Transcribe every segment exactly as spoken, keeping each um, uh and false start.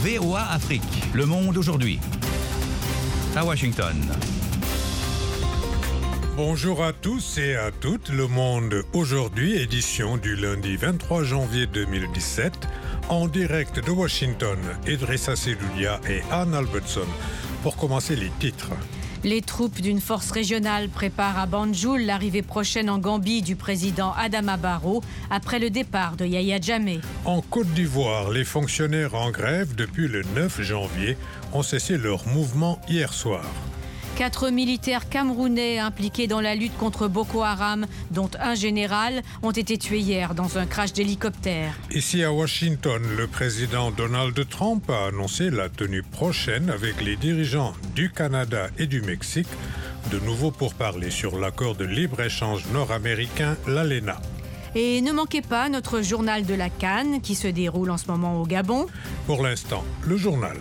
V O A Afrique. Le monde aujourd'hui. À Washington. Bonjour à tous et à toutes. Le monde aujourd'hui, édition du lundi vingt-trois janvier deux mille dix-sept. En direct de Washington, Idrissa Seloulia et Anne Albertson. Pour commencer, les titres. Les troupes d'une force régionale préparent à Banjul l'arrivée prochaine en Gambie du président Adama Barrow après le départ de Yahya Jammeh. En Côte d'Ivoire, les fonctionnaires en grève depuis le neuf janvier ont cessé leur mouvement hier soir. Quatre militaires camerounais impliqués dans la lutte contre Boko Haram, dont un général, ont été tués hier dans un crash d'hélicoptère. Ici à Washington, le président Donald Trump a annoncé la tenue prochaine avec les dirigeants du Canada et du Mexique, de nouveau pour parler sur l'accord de libre-échange nord-américain, l'ALENA. Et ne manquez pas notre journal de la CAN qui se déroule en ce moment au Gabon. Pour l'instant, le journal.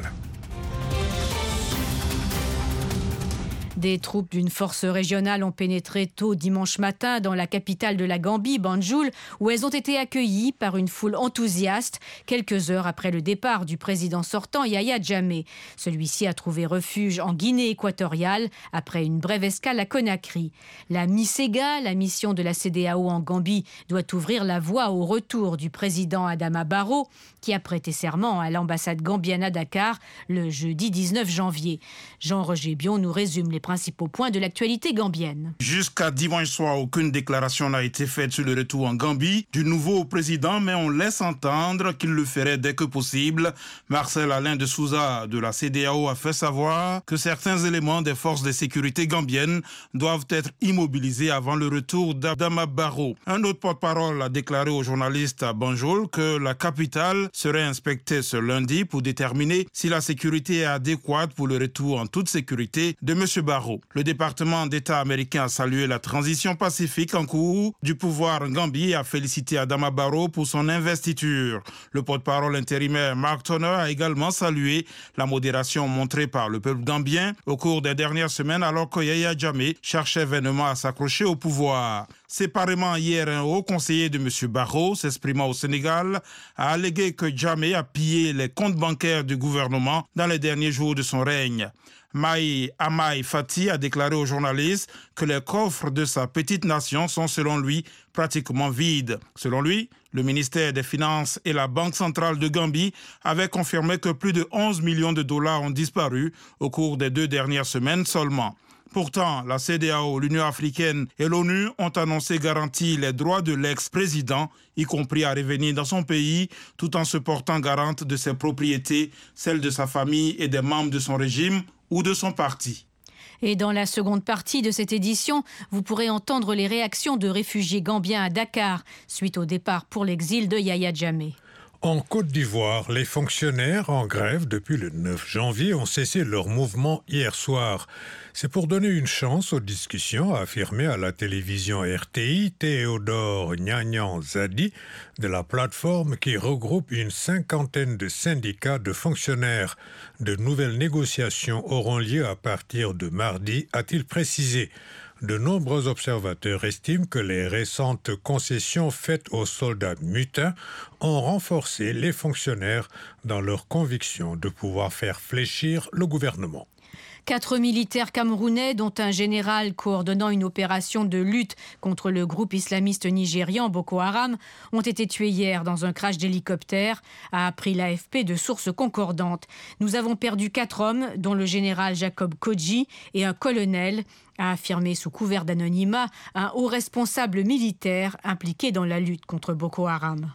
Des troupes d'une force régionale ont pénétré tôt dimanche matin dans la capitale de la Gambie, Banjul, où elles ont été accueillies par une foule enthousiaste quelques heures après le départ du président sortant Yahya Jammeh. Celui-ci a trouvé refuge en Guinée équatoriale après une brève escale à Conakry. La MISEGA, la mission de la C D A O en Gambie, doit ouvrir la voie au retour du président Adama Barrow, qui a prêté serment à l'ambassade gambienne à Dakar le jeudi dix-neuf janvier. Jean-Roger Bion nous résume les principaux points de l'actualité gambienne. Jusqu'à dimanche soir, aucune déclaration n'a été faite sur le retour en Gambie du nouveau président, mais on laisse entendre qu'il le ferait dès que possible. Marcel Alain de Souza de la C D A O a fait savoir que certains éléments des forces de sécurité gambiennes doivent être immobilisés avant le retour d'Adama Barrow. Un autre porte-parole a déclaré aux journalistes à Banjul que la capitale serait inspectée ce lundi pour déterminer si la sécurité est adéquate pour le retour en toute sécurité de M. Barrow. Le département d'État américain a salué la transition pacifique en cours du pouvoir en Gambie et a félicité Adama Barrow pour son investiture. Le porte-parole intérimaire Mark Turner a également salué la modération montrée par le peuple gambien au cours des dernières semaines alors que Yahya Jammeh cherchait vainement à s'accrocher au pouvoir. Séparément hier, un haut conseiller de M. Barrow, s'exprimant au Sénégal, a allégué que Jammeh a pillé les comptes bancaires du gouvernement dans les derniers jours de son règne. Maï Amaï Fati a déclaré aux journalistes que les coffres de sa petite nation sont selon lui pratiquement vides. Selon lui, le ministère des Finances et la Banque centrale de Gambie avaient confirmé que plus de onze millions de dollars ont disparu au cours des deux dernières semaines seulement. Pourtant, la C D A O, l'Union africaine et l'ONU ont annoncé garantir les droits de l'ex-président, y compris à revenir dans son pays, tout en se portant garante de ses propriétés, celles de sa famille et des membres de son régime ou de son parti. Et dans la seconde partie de cette édition, vous pourrez entendre les réactions de réfugiés gambiens à Dakar suite au départ pour l'exil de Yahya Jammeh. En Côte d'Ivoire, les fonctionnaires en grève depuis le neuf janvier ont cessé leur mouvement hier soir. C'est pour donner une chance aux discussions, a affirmé à la télévision R T I Théodore Nyagnan Zadi de la plateforme qui regroupe une cinquantaine de syndicats de fonctionnaires. De nouvelles négociations auront lieu à partir de mardi, a-t-il précisé. De nombreux observateurs estiment que les récentes concessions faites aux soldats mutins ont renforcé les fonctionnaires dans leur conviction de pouvoir faire fléchir le gouvernement. Quatre militaires camerounais, dont un général coordonnant une opération de lutte contre le groupe islamiste nigérian Boko Haram, ont été tués hier dans un crash d'hélicoptère, a appris l'A F P de sources concordantes. Nous avons perdu quatre hommes, dont le général Jacob Kodji et un colonel, a affirmé sous couvert d'anonymat un haut responsable militaire impliqué dans la lutte contre Boko Haram.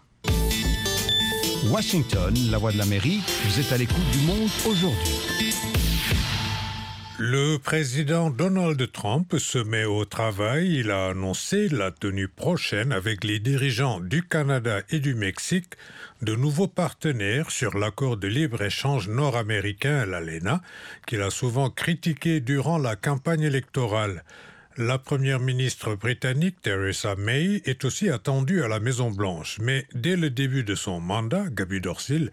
Washington, la voix de l'Amérique, vous êtes à l'écoute du monde aujourd'hui. Le président Donald Trump se met au travail. Il a annoncé la tenue prochaine avec les dirigeants du Canada et du Mexique de nouveaux partenaires sur l'accord de libre-échange nord-américain, l'ALENA, qu'il a souvent critiqué durant la campagne électorale. La première ministre britannique Theresa May est aussi attendue à la Maison-Blanche, mais dès le début de son mandat, Gaby Dorsil,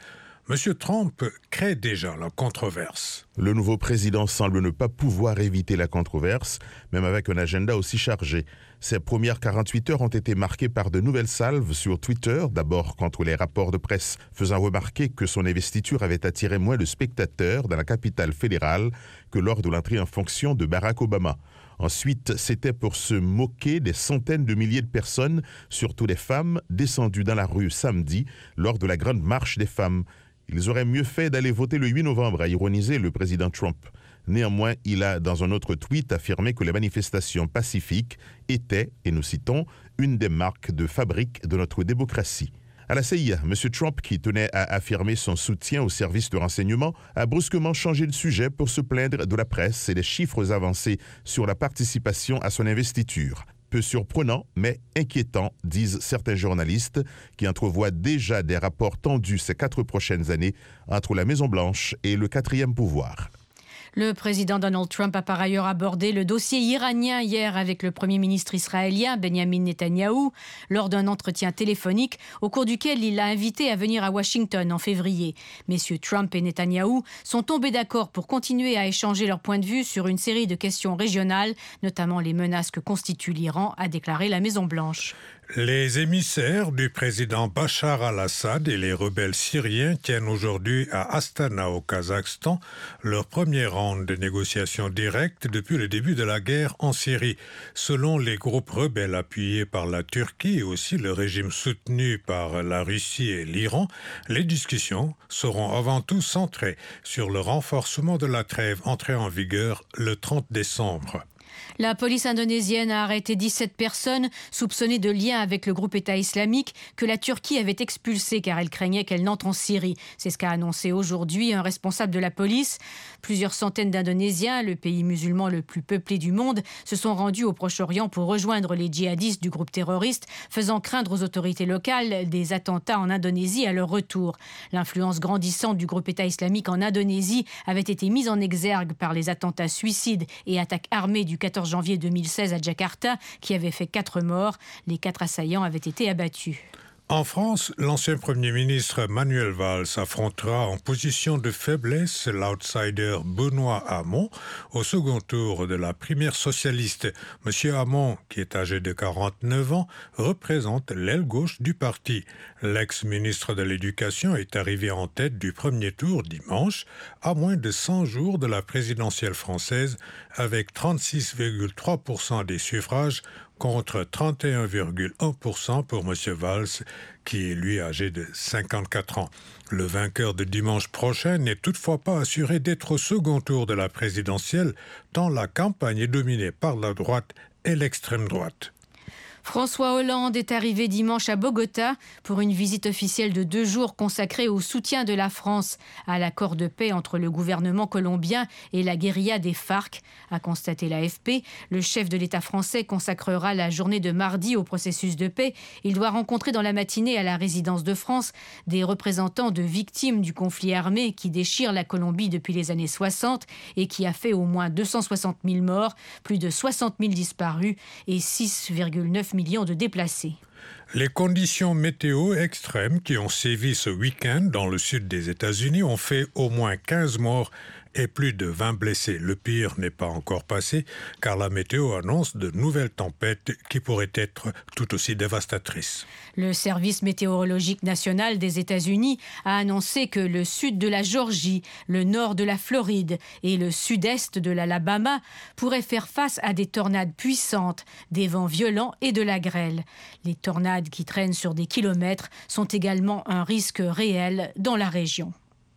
M. Trump crée déjà la controverse. Le nouveau président semble ne pas pouvoir éviter la controverse, même avec un agenda aussi chargé. Ses premières quarante-huit heures ont été marquées par de nouvelles salves sur Twitter, d'abord contre les rapports de presse faisant remarquer que son investiture avait attiré moins de spectateurs dans la capitale fédérale que lors de l'entrée en fonction de Barack Obama. Ensuite, c'était pour se moquer des centaines de milliers de personnes, surtout des femmes, descendues dans la rue samedi lors de la grande marche des femmes. Ils auraient mieux fait d'aller voter le huit novembre, a ironisé le président Trump. Néanmoins, il a, dans un autre tweet, affirmé que les manifestations pacifiques étaient, et nous citons, une des marques de fabrique de notre démocratie. À la C I A, M. Trump, qui tenait à affirmer son soutien aux services de renseignement, a brusquement changé de sujet pour se plaindre de la presse et des chiffres avancés sur la participation à son investiture. Peu surprenant, mais inquiétant, disent certains journalistes qui entrevoient déjà des rapports tendus ces quatre prochaines années entre la Maison-Blanche et le quatrième pouvoir. Le président Donald Trump a par ailleurs abordé le dossier iranien hier avec le Premier ministre israélien Benjamin Netanyahou lors d'un entretien téléphonique au cours duquel il l'a invité à venir à Washington en février. Messieurs Trump et Netanyahou sont tombés d'accord pour continuer à échanger leurs points de vue sur une série de questions régionales, notamment les menaces que constitue l'Iran, a déclaré la Maison-Blanche. Les émissaires du président Bachar al-Assad et les rebelles syriens tiennent aujourd'hui à Astana, au Kazakhstan, leur premier round de négociations directes depuis le début de la guerre en Syrie. Selon les groupes rebelles appuyés par la Turquie et aussi le régime soutenu par la Russie et l'Iran, les discussions seront avant tout centrées sur le renforcement de la trêve entrée en vigueur le trente décembre. La police indonésienne a arrêté dix-sept personnes soupçonnées de lien avec le groupe État islamique que la Turquie avait expulsé car elle craignait qu'elle n'entre en Syrie. C'est ce qu'a annoncé aujourd'hui un responsable de la police. Plusieurs centaines d'Indonésiens, le pays musulman le plus peuplé du monde, se sont rendus au Proche-Orient pour rejoindre les djihadistes du groupe terroriste, faisant craindre aux autorités locales des attentats en Indonésie à leur retour. L'influence grandissante du groupe État islamique en Indonésie avait été mise en exergue par les attentats suicides et attaques armées du quatorze janvier deux mille seize à Jakarta, qui avait fait quatre morts. Les quatre assaillants avaient été abattus. En France, l'ancien Premier ministre Manuel Valls affrontera en position de faiblesse l'outsider Benoît Hamon au second tour de la primaire socialiste. Monsieur Hamon, qui est âgé de quarante-neuf ans, représente l'aile gauche du parti. L'ex-ministre de l'Éducation est arrivé en tête du premier tour dimanche, à moins de cent jours de la présidentielle française, avec trente-six virgule trois pour cent des suffrages contre trente et un virgule un pour cent pour M. Valls, qui est lui âgé de cinquante-quatre ans. Le vainqueur de dimanche prochain n'est toutefois pas assuré d'être au second tour de la présidentielle, tant la campagne est dominée par la droite et l'extrême droite. François Hollande est arrivé dimanche à Bogota pour une visite officielle de deux jours consacrée au soutien de la France à l'accord de paix entre le gouvernement colombien et la guérilla des FARC, a constaté l'A F P. Le chef de l'État français consacrera la journée de mardi au processus de paix. Il doit rencontrer dans la matinée à la résidence de France des représentants de victimes du conflit armé qui déchire la Colombie depuis les années soixante et qui a fait au moins deux cent soixante mille morts, plus de soixante mille disparus et six virgule neuf millions de déplacés. Les conditions météo extrêmes qui ont sévi ce week-end dans le sud des États-Unis ont fait au moins quinze morts et plus de vingt blessés. Le pire n'est pas encore passé car la météo annonce de nouvelles tempêtes qui pourraient être tout aussi dévastatrices. Le service météorologique national des États-Unis a annoncé que le sud de la Géorgie, le nord de la Floride et le sud-est de l'Alabama pourraient faire face à des tornades puissantes, des vents violents et de la grêle. Les tornades qui traînent sur des kilomètres sont également un risque réel dans la région.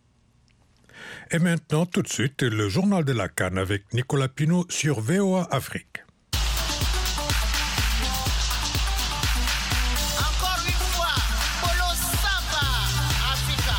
Et maintenant, tout de suite, le journal de la CAN avec Nicolas Pinault sur V O A Afrique. Encore une fois, Polo Samba Africa.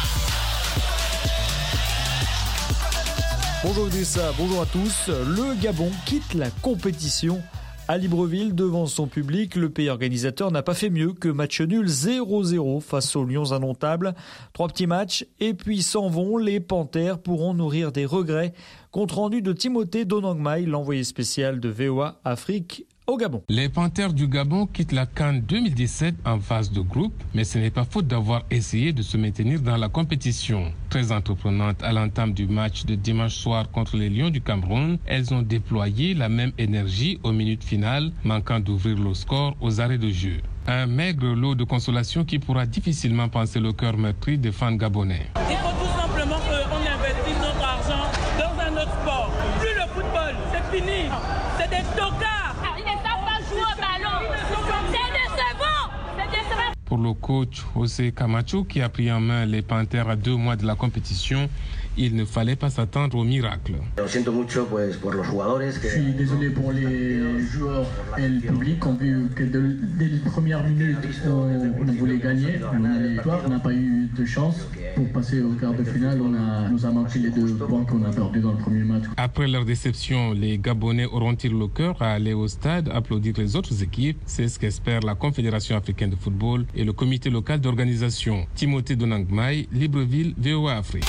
Bonjour Idrissa, bonjour à tous. Le Gabon quitte la compétition. À Libreville, devant son public, le pays organisateur n'a pas fait mieux que match nul zéro zéro face aux Lions indomptables. Trois petits matchs et puis s'en vont. Les Panthères pourront nourrir des regrets. Compte rendu de Timothée Donangmai, l'envoyé spécial de V O A Afrique au Gabon. Les Panthères du Gabon quittent la CAN deux mille dix-sept en phase de groupe, mais ce n'est pas faute d'avoir essayé de se maintenir dans la compétition. Très entreprenantes à l'entame du match de dimanche soir contre les Lions du Cameroun, elles ont déployé la même énergie aux minutes finales, manquant d'ouvrir le score aux arrêts de jeu. Un maigre lot de consolation qui pourra difficilement panser le cœur meurtri des fans gabonais. Il faut tout simplement qu'on investisse notre argent dans un autre sport. Plus le football, c'est fini. C'est des tocards. Ils ne savent pas jouer au ballon. C'est décevant. C'est décevant. Pour le coach José Camacho, qui a pris en main les Panthères à deux mois de la compétition, il ne fallait pas s'attendre au miracle. Je suis désolé pour les joueurs et le public. On a vu que de, dès les premières minutes, on, on voulait gagner. On a les victoires, on n'a pas eu de chance. Pour passer au quart de finale, on a, nous a manqué les deux points qu'on a perdus dans le premier match. Après leur déception, les Gabonais auront-ils le cœur à aller au stade applaudir les autres équipes? C'est ce qu'espère la Confédération africaine de football et le comité local d'organisation. Timothée Donangmai, Libreville, V O A Afrique.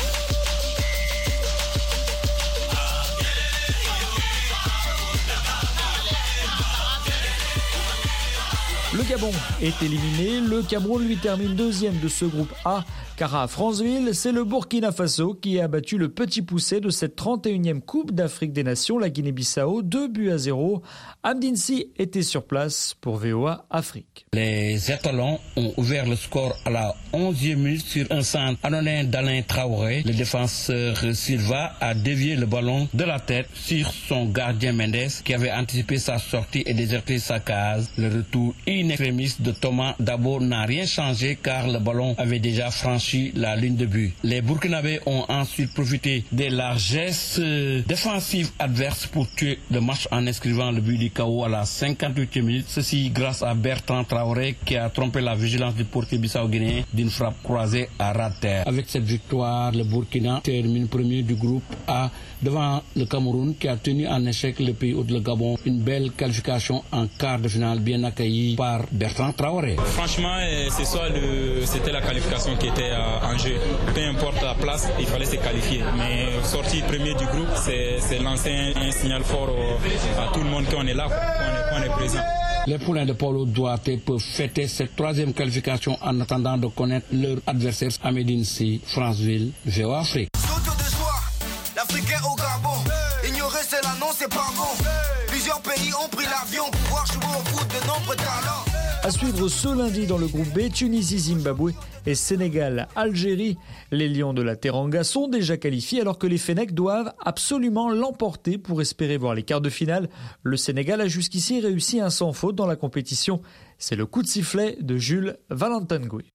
Le Gabon est éliminé, le Cameroun lui termine deuxième de ce groupe A, car à Franceville, c'est le Burkina Faso qui a battu le petit poucet de cette trente et unième Coupe d'Afrique des Nations, la Guinée-Bissau, deux buts à zéro. Amdinsi était sur place pour V O A Afrique. Les étalons ont ouvert le score à la onzième minute sur un centre anonyme d'Alain Traoré. Le défenseur Silva a dévié le ballon de la tête sur son gardien Mendes qui avait anticipé sa sortie et déserté sa case. Le retour in extremis de Thomas Dabo n'a rien changé car le ballon avait déjà franchi la ligne de but. Les Burkinabés ont ensuite profité des largesses défensives adverses pour tuer le match en inscrivant le but du K O à la cinquante-huitième minute. Ceci grâce à Bertrand Traoré qui a trompé la vigilance du portier bissau-guinéen d'une frappe croisée à ras de terre. Avec cette victoire, le Burkina termine premier du groupe A devant le Cameroun qui a tenu en échec le pays hôte, le Gabon. Une belle qualification en quart de finale bien accueillie par Bertrand Traoré. Franchement, ce soir, le, c'était la qualification qui était en jeu. Peu importe la place, il fallait se qualifier. Mais sortir premier du groupe, c'est, c'est lancer un, un signal fort au, à tout le monde qu'on est là, qu'on est, qu'on est présent. Les poulains de Paulo Duarte peuvent fêter cette troisième qualification en attendant de connaître leur adversaire à Médine-Si, Franceville, V O A Afrique. L'Africain au Gabon, ignorer c'est là, non c'est pas bon. Plusieurs pays ont pris l'avion pour voir jouer au foot de nombreux talents. À suivre ce lundi dans le groupe B, Tunisie, Zimbabwe et Sénégal, Algérie. Les Lions de la Teranga sont déjà qualifiés alors que les Fennecs doivent absolument l'emporter pour espérer voir les quarts de finale. Le Sénégal a jusqu'ici réussi un sans faute dans la compétition. C'est le coup de sifflet de Jules Valentangui.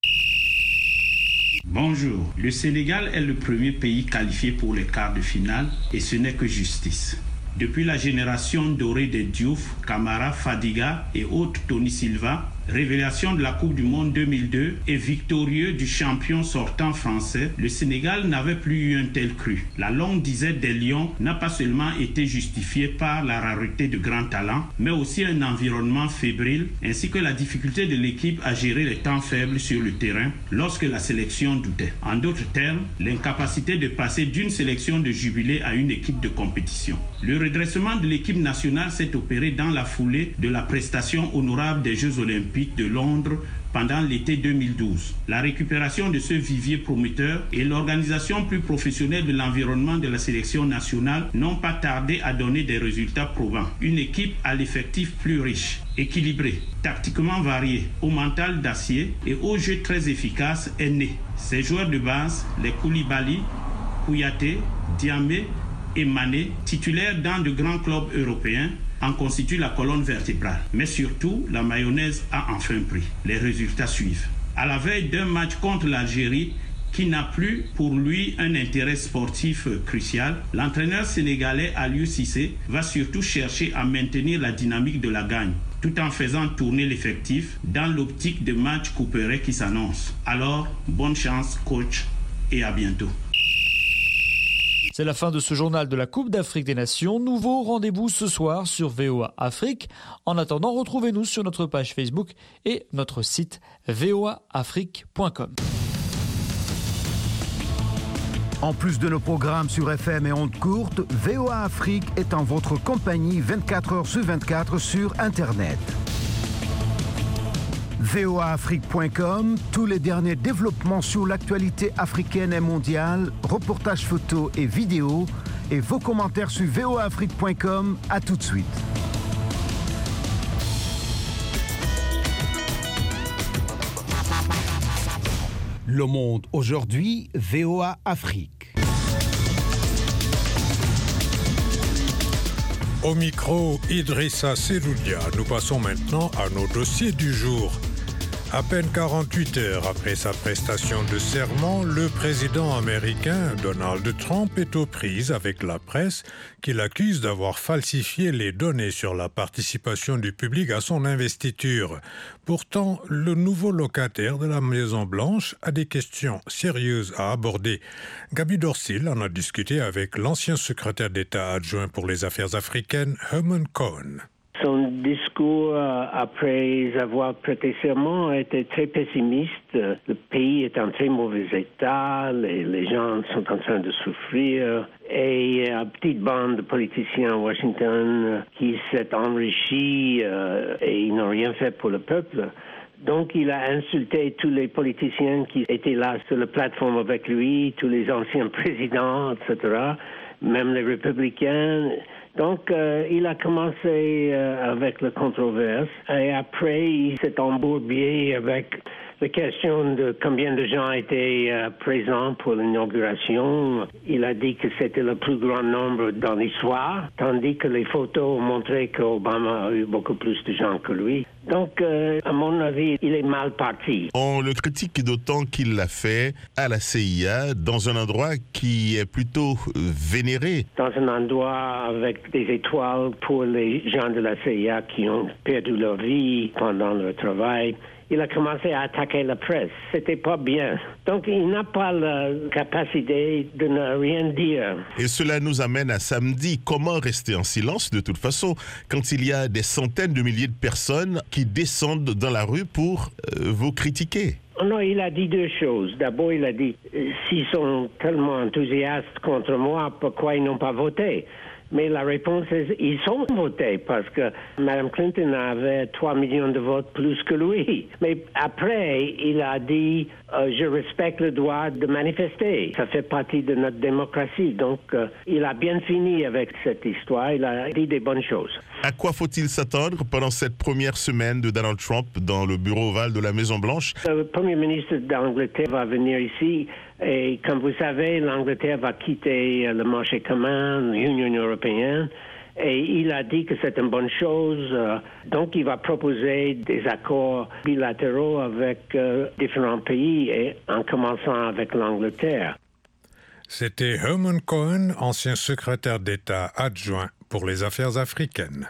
Bonjour, le Sénégal est le premier pays qualifié pour les quarts de finale et ce n'est que justice. Depuis la génération dorée des Diouf, Camara, Fadiga et autres Tony Silva, révélation de la Coupe du Monde deux mille deux et victorieux du champion sortant français, le Sénégal n'avait plus eu un tel cru. La longue disette des Lions n'a pas seulement été justifiée par la rareté de grands talents, mais aussi un environnement fébrile ainsi que la difficulté de l'équipe à gérer les temps faibles sur le terrain lorsque la sélection doutait. En d'autres termes, l'incapacité de passer d'une sélection de jubilé à une équipe de compétition. Le redressement de l'équipe nationale s'est opéré dans la foulée de la prestation honorable des Jeux Olympiques de Londres pendant l'été deux mille douze. La récupération de ce vivier prometteur et l'organisation plus professionnelle de l'environnement de la sélection nationale n'ont pas tardé à donner des résultats probants. Une équipe à l'effectif plus riche, équilibré, tactiquement varié, au mental d'acier et au jeu très efficace est née. Ses joueurs de base, les Koulibaly, Kouyaté, Diamé et Mané, titulaires dans de grands clubs européens, en constitue la colonne vertébrale. Mais surtout, la mayonnaise a enfin pris. Les résultats suivent. À la veille d'un match contre l'Algérie, qui n'a plus pour lui un intérêt sportif crucial, l'entraîneur sénégalais Aliou Cissé va surtout chercher à maintenir la dynamique de la gagne, tout en faisant tourner l'effectif dans l'optique de match couperet qui s'annonce. Alors, bonne chance coach et à bientôt. C'est la fin de ce journal de la Coupe d'Afrique des Nations. Nouveau rendez-vous ce soir sur V O A Afrique. En attendant, retrouvez-nous sur notre page Facebook et notre site v o a afrique point com. En plus de nos programmes sur F M et ondes courtes, V O A Afrique est en votre compagnie vingt-quatre heures sur vingt-quatre sur Internet. V O A Afrique point com, tous les derniers développements sur l'actualité africaine et mondiale, reportages photos et vidéos, et vos commentaires sur V O A Afrique point com. À tout de suite. Le Monde aujourd'hui, V O A Afrique. Au micro, Idrissa Seloudia. Nous passons maintenant à nos dossiers du jour. À peine quarante-huit heures après sa prestation de serment, le président américain Donald Trump est aux prises avec la presse qui l'accuse d'avoir falsifié les données sur la participation du public à son investiture. Pourtant, le nouveau locataire de la Maison-Blanche a des questions sérieuses à aborder. Gaby Dorsil en a discuté avec l'ancien secrétaire d'État adjoint pour les affaires africaines, Herman Cohen. Son discours euh, après avoir prêté serment était très pessimiste. Le pays est en très mauvais état, les, les gens sont en train de souffrir. Et une petite bande de politiciens à Washington euh, qui s'est enrichis euh, et ils n'ont rien fait pour le peuple. Donc, il a insulté tous les politiciens qui étaient là sur la plateforme avec lui, tous les anciens présidents, et cetera, même les républicains. Donc, euh, il a commencé euh, avec la controverse et après, il s'est embourbé avec la question de combien de gens étaient euh, présents pour l'inauguration. Il a dit que c'était le plus grand nombre dans l'histoire, tandis que les photos montraient qu'Obama a eu beaucoup plus de gens que lui. Donc, euh, à mon avis, il est mal parti. On le critique d'autant qu'il l'a fait à la C I A, dans un endroit qui est plutôt vénéré. Dans un endroit avec des étoiles pour les gens de la C I A qui ont perdu leur vie pendant leur travail. Il a commencé à attaquer la presse. C'était pas bien. Donc, il n'a pas la capacité de ne rien dire. Et cela nous amène à samedi. Comment rester en silence de toute façon quand il y a des centaines de milliers de personnes qui descendent dans la rue pour euh, vous critiquer? Non, il a dit deux choses. D'abord, il a dit, s'ils sont tellement enthousiastes contre moi, pourquoi ils n'ont pas voté? Mais la réponse est, ils sont votés parce que Mme Clinton avait trois millions de votes plus que lui. Mais après, il a dit, euh, je respecte le droit de manifester. Ça fait partie de notre démocratie. Donc, euh, il a bien fini avec cette histoire. Il a dit des bonnes choses. À quoi faut-il s'attendre pendant cette première semaine de Donald Trump dans le bureau ovale de la Maison-Blanche? Le Premier ministre d'Angleterre va venir ici. Et comme vous savez, l'Angleterre va quitter le marché commun, l'Union européenne, et il a dit que c'est une bonne chose. Donc, il va proposer des accords bilatéraux avec euh, différents pays, et en commençant avec l'Angleterre. C'était Herman Cohen, ancien secrétaire d'État adjoint pour les affaires africaines.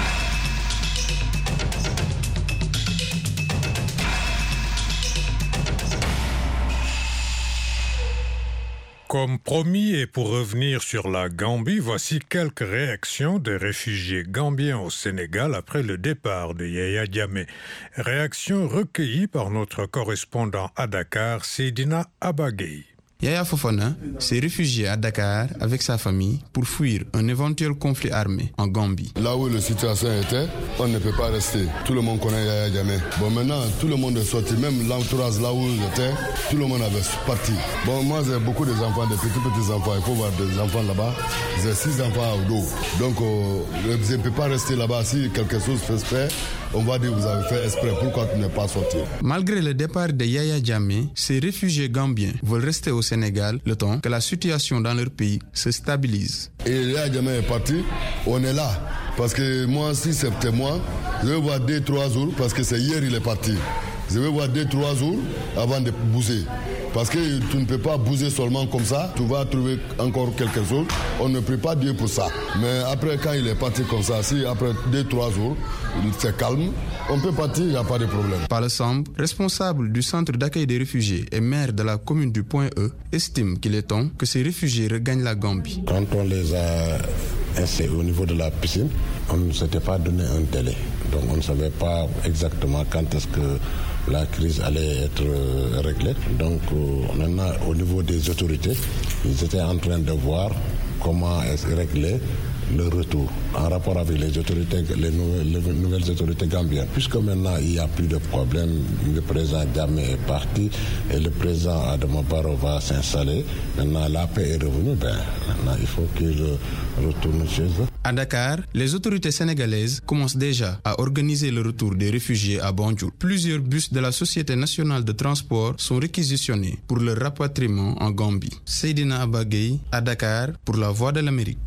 Comme promis et pour revenir sur la Gambie, voici quelques réactions des réfugiés gambiens au Sénégal après le départ de Yaya Jammeh. Réactions recueillies par notre correspondant à Dakar, Seydina Abagay. Yaya Fofana s'est réfugié à Dakar avec sa famille pour fuir un éventuel conflit armé en Gambie. Là où la situation était, on ne peut pas rester. Tout le monde connaît Yaya Jammeh. Bon, maintenant, tout le monde est sorti. Même l'entourage là où j'étais, tout le monde avait parti. Bon, moi, j'ai beaucoup d'enfants, de petits, petits enfants. Il faut voir des enfants là-bas. J'ai six enfants au dos. Donc, euh, je ne peux pas rester là-bas. Si quelque chose se fait, on va dire que vous avez fait exprès. Pourquoi tu n'es pas sorti? Malgré le départ de Yaya Jammeh, ces réfugiés gambiens veulent rester au Sénégal le temps que la situation dans leur pays se stabilise. Et Yaya Jammeh est parti, on est là. Parce que moi, si c'était moi, je vais voir deux, trois jours, parce que c'est hier il est parti. Je vais voir deux, trois jours avant de bouger. Parce que tu ne peux pas bouger seulement comme ça, tu vas trouver encore quelque chose. On ne prie pas Dieu pour ça. Mais après, quand il est parti comme ça, si après deux, trois jours, il se calme, on peut partir, il n'y a pas de problème. Palo Samb, responsable du centre d'accueil des réfugiés et maire de la commune du Point E, estime qu'il est temps que ces réfugiés regagnent la Gambie. Quand on les a ainsi au niveau de la piscine, on ne s'était pas donné un délai. Donc on ne savait pas exactement quand est-ce que la crise allait être réglée. Donc maintenant, au niveau des autorités, ils étaient en train de voir comment régler le retour en rapport avec les autorités, les nouvelles, les nouvelles autorités gambiennes. Puisque maintenant il n'y a plus de problème, le président Jammeh est parti et le président Adama Barrow va s'installer. Maintenant la paix est revenue, ben, maintenant il faut qu'il retourne chez eux. À Dakar, les autorités sénégalaises commencent déjà à organiser le retour des réfugiés à Banjul. Plusieurs bus de la Société nationale de transport sont réquisitionnés pour leur rapatriement en Gambie. Seydina Abagay à Dakar pour la Voix de l'Amérique.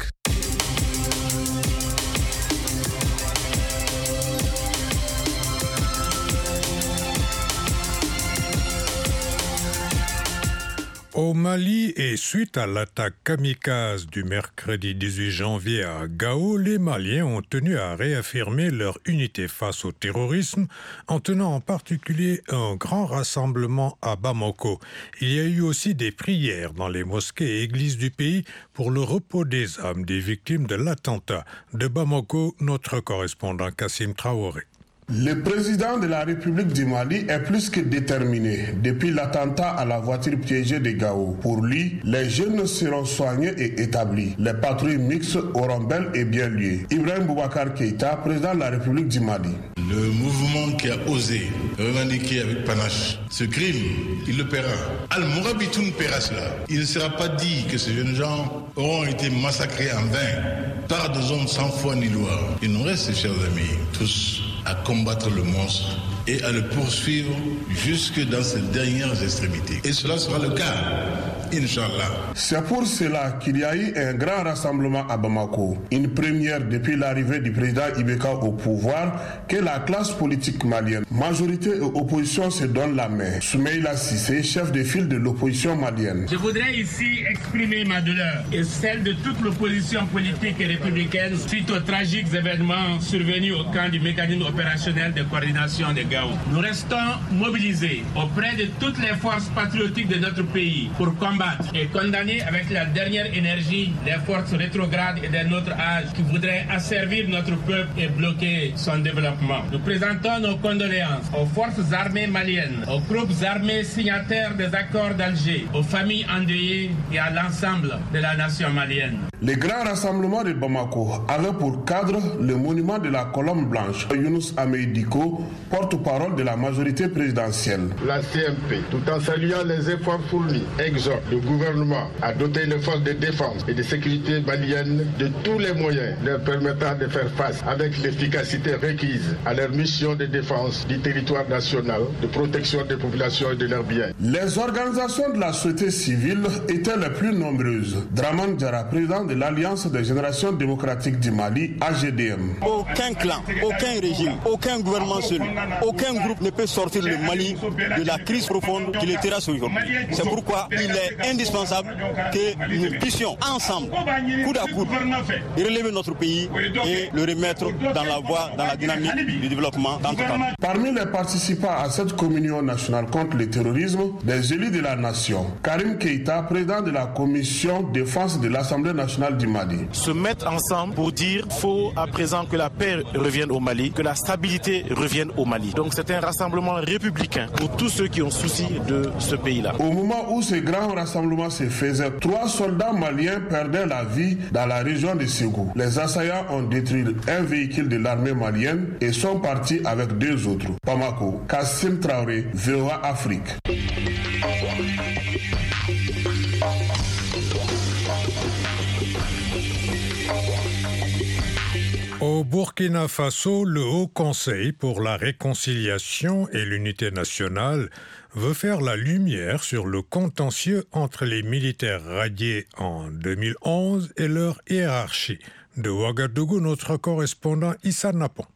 Au Mali et suite à l'attaque kamikaze du mercredi dix-huit janvier à Gao, les Maliens ont tenu à réaffirmer leur unité face au terrorisme en tenant en particulier un grand rassemblement à Bamako. Il y a eu aussi des prières dans les mosquées et églises du pays pour le repos des âmes des victimes de l'attentat. De Bamako, notre correspondant Kassim Traoré. Le président de la République du Mali est plus que déterminé depuis l'attentat à la voiture piégée de Gao. Pour lui, les jeunes seront soignés et établis. Les patrouilles mixtes auront bel et bien lieu. Ibrahim Boubacar Keïta, président de la République du Mali. Le mouvement qui a osé revendiquer avec panache ce crime, il le paiera. Al-Mourabitoun paiera cela. Il ne sera pas dit que ces jeunes gens auront été massacrés en vain par des hommes sans foi ni loi. Il nous reste, chers amis, tous à combattre le monstre et à le poursuivre jusque dans ses dernières extrémités. Et cela sera le cas, Inch'Allah. C'est pour cela qu'il y a eu un grand rassemblement à Bamako. Une première depuis l'arrivée du président Ibeka au pouvoir que la classe politique malienne, majorité et opposition se donnent la main. Soumeïla Cissé, chef de file de l'opposition malienne. Je voudrais ici exprimer ma douleur et celle de toute l'opposition politique et républicaine suite aux tragiques événements survenus au camp du mécanisme opérationnel de coordination de Gao. Nous restons mobilisés auprès de toutes les forces patriotiques de notre pays pour combattre et condamner avec la dernière énergie les forces rétrogrades et de notre âge qui voudraient asservir notre peuple et bloquer son développement. Nous présentons nos condoléances aux forces armées maliennes, aux groupes armés signataires des accords d'Alger, aux familles endeuillées et à l'ensemble de la nation malienne. Le grand rassemblement de Bamako avait pour cadre le monument de la colombe blanche. Younous Ameidiko, porte-parole de la majorité présidentielle. La C M P, tout en saluant les efforts fournis, exhorte le gouvernement à doter les forces de défense et de sécurité maliennes de tous les moyens leur permettant de faire face avec l'efficacité requise à leur mission de défense du territoire national, de protection des populations et de leurs biens. Les organisations de la société civile étaient les plus nombreuses. Draman Diarra, président de l'Alliance des générations démocratiques du Mali, A G D M. Aucun clan, aucun régime, aucun gouvernement seul, aucun groupe ne peut sortir le Mali de la crise profonde qui le terrasse aujourd'hui. C'est pourquoi il est indispensable que nous puissions ensemble, coude à coude, relever notre pays et le remettre dans la voie, dans la dynamique du développement dans tout le temps. Parmi les participants à cette communion nationale contre le terrorisme, des élus de la nation. Karim Keïta, président de la commission défense de l'Assemblée nationale du Mali. Se mettre ensemble pour dire qu'il faut à présent que la paix revienne au Mali, que la stabilité revienne au Mali. Donc c'est un rassemblement républicain pour tous ceux qui ont souci de ce pays-là. Au moment où ce grand rassemblement se faisait, trois soldats maliens perdaient la vie dans la région de Ségou. Les assaillants ont détruit un véhicule de l'armée malienne et sont partis avec deux autres. Bamako, Kassim Traoré, V O A Afrique. Au Burkina Faso, le Haut Conseil pour la réconciliation et l'unité nationale veut faire la lumière sur le contentieux entre les militaires radiés en deux mille onze et leur hiérarchie. De Ouagadougou, notre correspondant Issa Napon.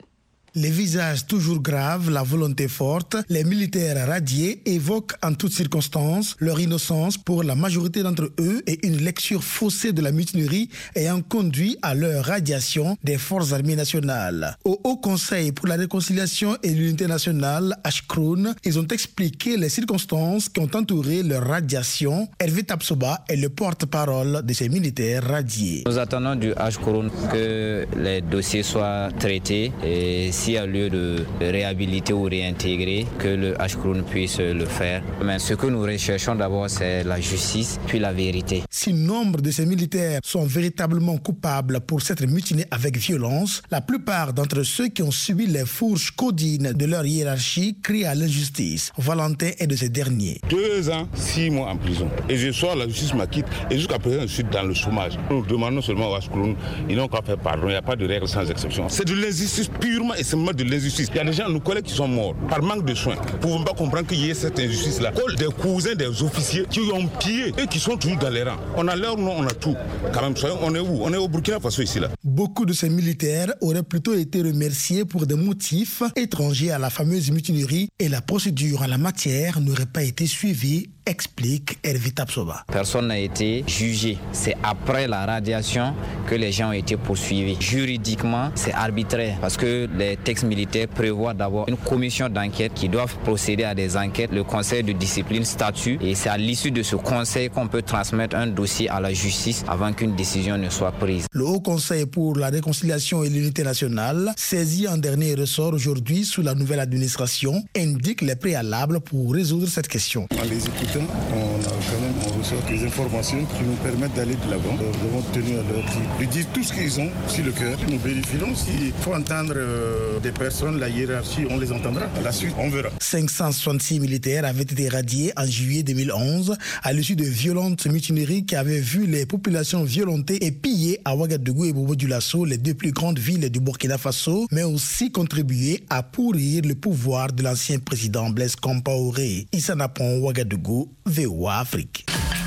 Les visages toujours graves, la volonté forte, les militaires radiés évoquent en toutes circonstances leur innocence pour la majorité d'entre eux et une lecture faussée de la mutinerie ayant conduit à leur radiation des forces armées nationales. Au Haut Conseil pour la réconciliation et l'unité nationale, Ashkroun, ils ont expliqué les circonstances qui ont entouré leur radiation. Hervé Tapsoba est le porte-parole de ces militaires radiés. Nous attendons du Ashkroun que les dossiers soient traités et s'il y a lieu de réhabiliter ou réintégrer, que le Ashkroun puisse le faire. Mais ce que nous recherchons d'abord, c'est la justice, puis la vérité. Si nombre de ces militaires sont véritablement coupables pour s'être mutinés avec violence, la plupart d'entre ceux qui ont subi les fourches codines de leur hiérarchie crient à l'injustice. Valentin est de ces derniers. Deux ans, six mois en prison. Et je sors, la justice m'acquitte. Et jusqu'à présent, je suis dans le chômage. Nous demandons seulement au Ashkroun, ils n'ont qu'à faire pardon. Il n'y a pas de règle sans exception. C'est de l'injustice purement et simplement de l'injustice. Il y a des gens, nos collègues qui sont morts par manque de soins. Nous ne pouvons pas comprendre qu'il y ait cette injustice-là. Des cousins des officiers qui ont pillé et qui sont toujours dans les rangs. On a leur nom, on a tout. Quand même, soyons, on est où? On est au Burkina Faso ici, là. Beaucoup de ces militaires auraient plutôt été remerciés pour des motifs étrangers à la fameuse mutinerie et la procédure en la matière n'aurait pas été suivie, explique Hervé Tapsoba. Personne n'a été jugé. C'est après la radiation que les gens ont été poursuivis. Juridiquement, c'est arbitraire parce que les textes militaires prévoient d'abord une commission d'enquête qui doit procéder à des enquêtes. Le conseil de discipline statue et c'est à l'issue de ce conseil qu'on peut transmettre un dossier à la justice avant qu'une décision ne soit prise. Le Haut Conseil pour la réconciliation et l'unité nationale, saisi en dernier ressort aujourd'hui sous la nouvelle administration, indique les préalables pour résoudre cette question. En les écoutant, on a quand même on reçoit des informations qui nous permettent d'aller de l'avant. Nous devons tenir à leur dire, de dire tout ce qu'ils ont sur le cœur. Nous vérifierons s'il faut entendre euh, des personnes, la hiérarchie, on les entendra. À la suite, on verra. cinq cent soixante-six militaires avaient été radiés en juillet deux mille onze à l'issue de violentes mutineries qui avaient vu les populations violentées et pillées à Ouagadougou et Bobo-Dioulasso, les deux plus grandes villes du Burkina Faso, mais aussi contribué à pourrir le pouvoir de l'ancien président Blaise Compaoré. Issa Napon, Ouagadougou, V O A Afrique.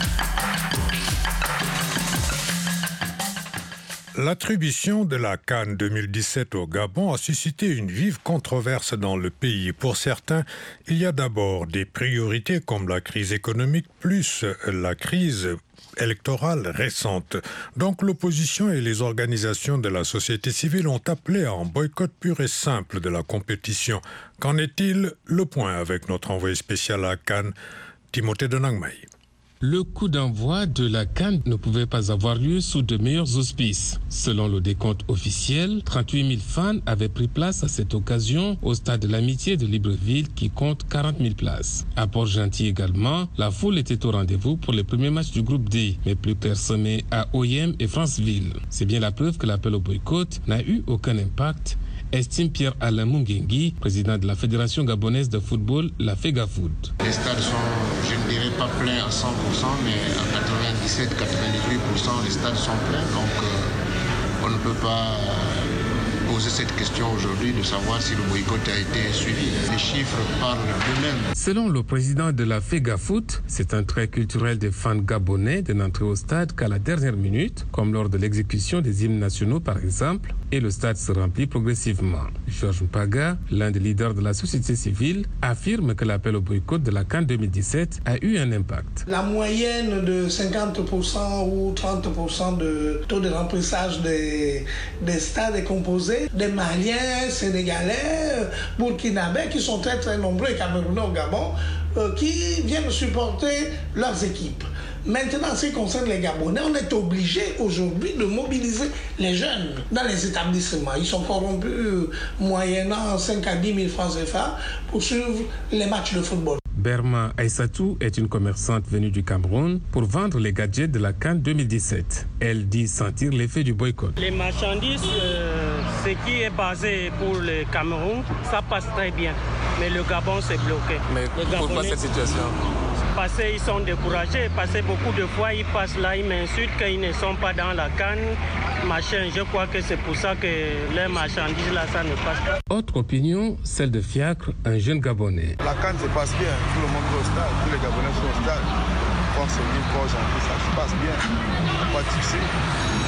L'attribution de la CAN deux mille dix-sept au Gabon a suscité une vive controverse dans le pays. Pour certains, il y a d'abord des priorités comme la crise économique plus la crise électorale récente. Donc l'opposition et les organisations de la société civile ont appelé à un boycott pur et simple de la compétition. Qu'en est-il? Le point avec notre envoyé spécial à Cannes, Timothée de Nangmaï. Le coup d'envoi de la CAN ne pouvait pas avoir lieu sous de meilleurs auspices. Selon le décompte officiel, trente-huit mille fans avaient pris place à cette occasion au stade de l'Amitié de Libreville qui compte quarante mille places. À Port-Gentil également, la foule était au rendez-vous pour les premiers matchs du groupe D, mais plus clairsemés à O I M et Franceville. C'est bien la preuve que l'appel au boycott n'a eu aucun impact, estime Pierre-Alain Mungengi, président de la Fédération gabonaise de football, la FEGAFoot. Les stades sont, je ne dirais pas pleins à cent pour cent, mais à quatre-vingt-dix-sept à quatre-vingt-dix-huit pour cent, les stades sont pleins. Donc euh, on ne peut pas poser cette question aujourd'hui de savoir si le boycott a été suivi. Les chiffres parlent d'eux-mêmes. Selon le président de la FEGAFoot, c'est un trait culturel des fans gabonais de n'entrer au stade qu'à la dernière minute, comme lors de l'exécution des hymnes nationaux par exemple, et le stade se remplit progressivement. Georges Mpaga, l'un des leaders de la société civile, affirme que l'appel au boycott de la CAN deux mille dix-sept a eu un impact. La moyenne de cinquante pour cent ou trente pour cent de taux de remplissage des, des stades est composé des Maliens, Sénégalais, Burkinabés qui sont très très nombreux et Camerounais au Gabon euh, qui viennent supporter leurs équipes. Maintenant, en ce qui concerne les Gabonais, on est obligé aujourd'hui de mobiliser les jeunes dans les établissements. Ils sont corrompus euh, moyennant cinq à dix mille francs C F A pour suivre les matchs de football. Berma Aïssatou est une commerçante venue du Cameroun pour vendre les gadgets de la CAN deux mille dix-sept. Elle dit sentir l'effet du boycott. Les marchandises, euh, ce qui est basé pour le Cameroun, ça passe très bien. Mais le Gabon, c'est bloqué. Mais pourquoi cette situation? Parce qu'ils sont découragés, parce que beaucoup de fois, ils passent là, ils m'insultent qu'ils ne sont pas dans la CAN. Machin, je crois que c'est pour ça que les marchandises là, ça ne passe pas. Autre opinion, celle de Fiacre, un jeune Gabonais. La CAN se passe bien, tout le monde va au stade, tous les Gabonais sont au stade. Force, ça se passe bien, pas de souci. Juste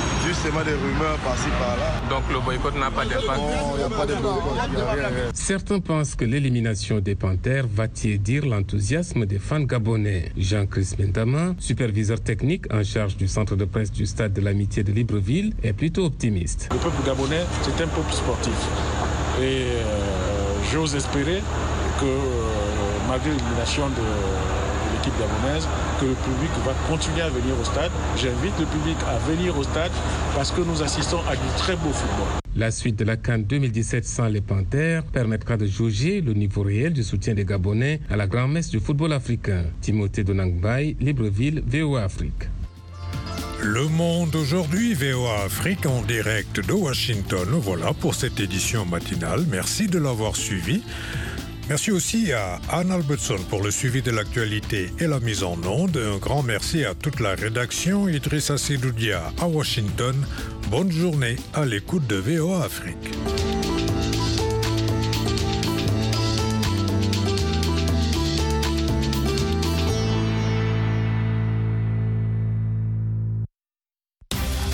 seulement des rumeurs par-ci par-là. Donc le boycott n'a pas d'impact? Non, il n'y a pas de boycott, il n'y a rien. Certains pensent que l'élimination des Panthères va tiédir l'enthousiasme des fans gabonais. Jean-Christ Bentama, superviseur technique en charge du centre de presse du stade de l'Amitié de Libreville, est plutôt optimiste. Le peuple gabonais, c'est un peuple sportif. Et euh, j'ose espérer que euh, malgré l'élimination de, de l'équipe gabonaise, que le public va continuer à venir au stade. J'invite le public à venir au stade parce que nous assistons à du très beau football. La suite de la CAN deux mille dix-sept sans les Panthères permettra de jauger le niveau réel du soutien des Gabonais à la grand-messe du football africain. Timothée Donangbay, Libreville, V O A Afrique. Le Monde aujourd'hui, V O A Afrique en direct de Washington. Voilà pour cette édition matinale. Merci de l'avoir suivi. Merci aussi à Anne Albertson pour le suivi de l'actualité et la mise en onde. Un grand merci à toute la rédaction. Idrissa Sidoudia à Washington. Bonne journée à l'écoute de V O A Afrique.